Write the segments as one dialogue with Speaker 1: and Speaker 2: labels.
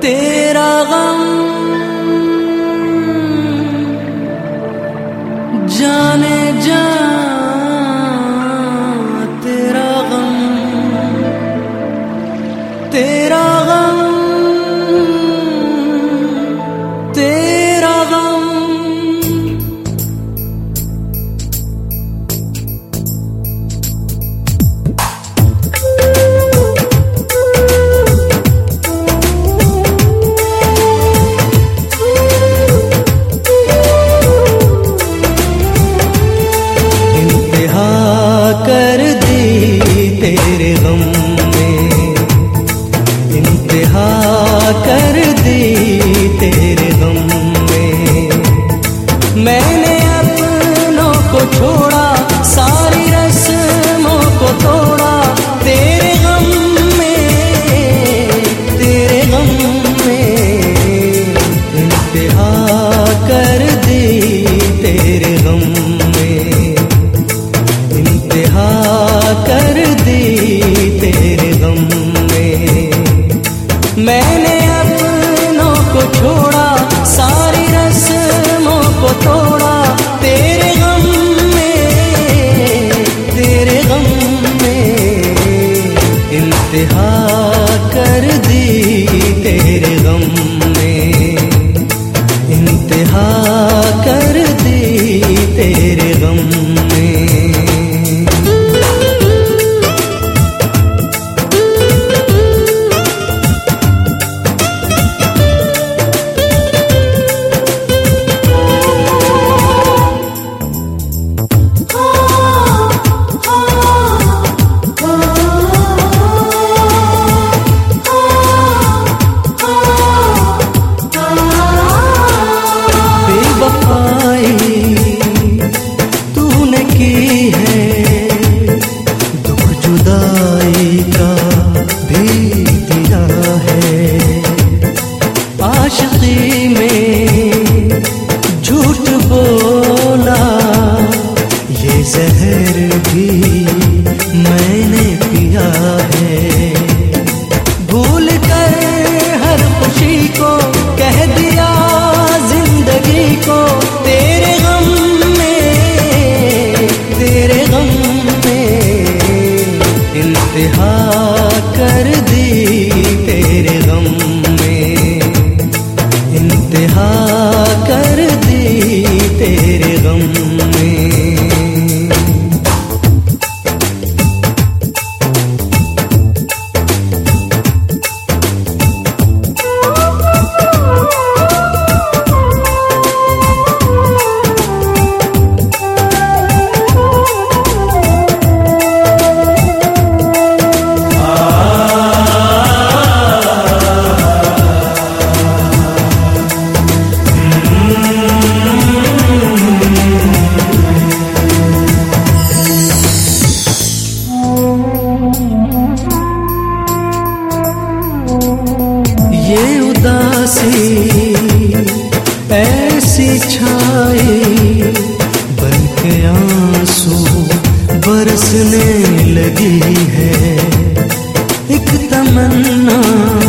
Speaker 1: तेरा गम जाने जा, तेरा गम, तेरा गम, तेरा गम। कर दी तेरे गम में, इंतहा कर दी तेरे गम में। मैंने अपनों को छोड़ा, सारी रस्मों को तोड़ा, तेरे गम में, तेरे गम में। इंतहा कर दी तेरे गम में, इंतहा कर दी तेरे गम में। मैंने अपनों को छोड़ा, सारी रस्मों को तोड़ा, तेरे गम में, तेरे गम में। इंतहा कर दी तेरे गम में, इंतहा कर दी तेरे गम में। तूने की है, दुख जुदाई का भी दिया है। आशिकी में झूठ बोला, ये जहर भी मैंने पिया है। भूल कर हर खुशी को कह दिया जिंदगी को, तेरे गम में, तेरे गम में। इंतहा कर दी तेरे गम में, इंतहा कर दी तेरे गम में। ये उदासी ऐसी छाई, बल्कि आंसू बरसने लगी है। एक तमन्ना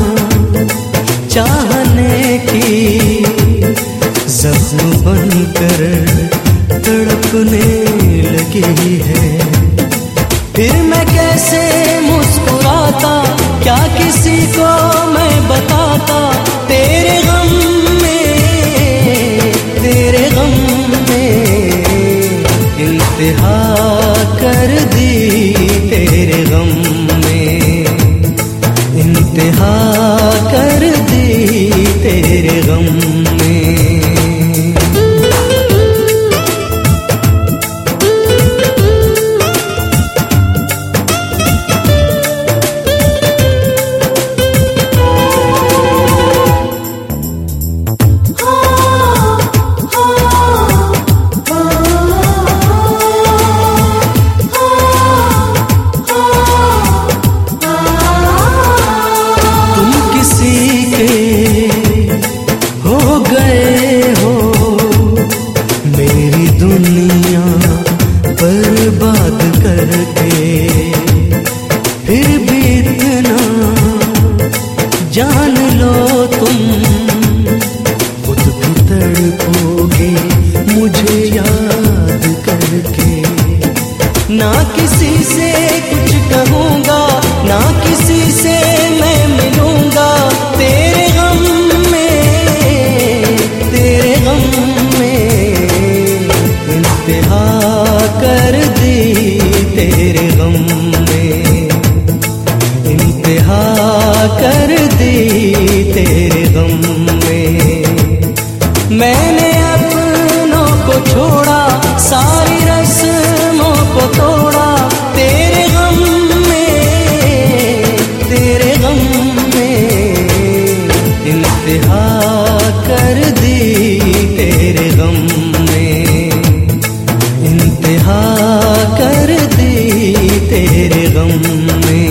Speaker 1: चाहने की जख्म बनकर तड़पने लगी है। फिर मैं कैसे मुस्कुराता, क्या किसी को मैं बताता, तेरे गम में, तेरे गम में। इंतहा कर दी तेरे गम में, इंतहा कर दी तेरे गम में। में, इंतहा कर दी तेरे गम में। मैंने अपनों को छोड़ा, सारी रस्मों को तोड़ा, तेरे गम में, तेरे गम में, इंतहा कर दी तेरे गम में, इंतहा कर दी तेरे गम में।